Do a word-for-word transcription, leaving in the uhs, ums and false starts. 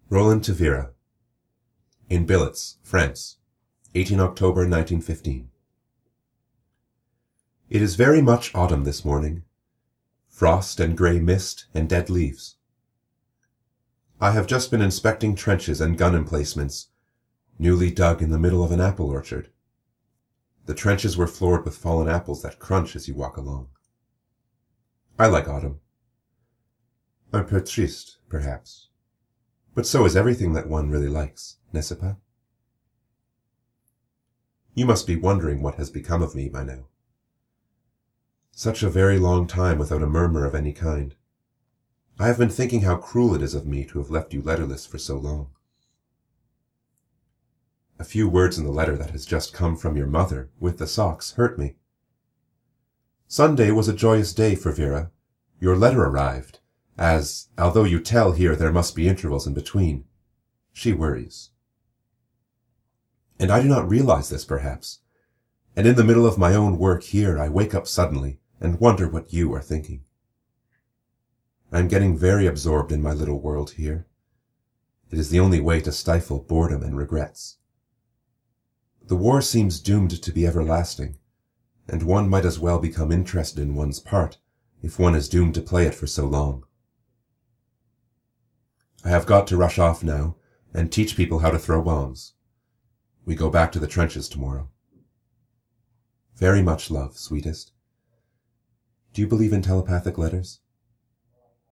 Roland to Vera. In Billets, France, eighteenth October nineteen fifteen. It is very much autumn this morning. Frost and grey mist and dead leaves. I have just been inspecting trenches and gun emplacements, newly dug in the middle of an apple orchard. The trenches were floored with fallen apples that crunch as you walk along. I like autumn. Un peu triste, perhaps. But so is everything that one really likes, n'est-ce pas? You must be wondering what has become of me by now. Such a very long time without a murmur of any kind. I have been thinking how cruel it is of me to have left you letterless for so long. A few words in the letter that has just come from your mother, with the socks, hurt me. Sunday was a joyous day for Vera. Your letter arrived, as, although you tell here there must be intervals in between, she worries. And I do not realize this, perhaps, and in the middle of my own work here I wake up suddenly and wonder what you are thinking. I am getting very absorbed in my little world here. It is the only way to stifle boredom and regrets. The war seems doomed to be everlasting, and one might as well become interested in one's part if one is doomed to play it for so long. I have got to rush off now and teach people how to throw bombs. We go back to the trenches tomorrow. Very much love, sweetest. Do you believe in telepathic letters?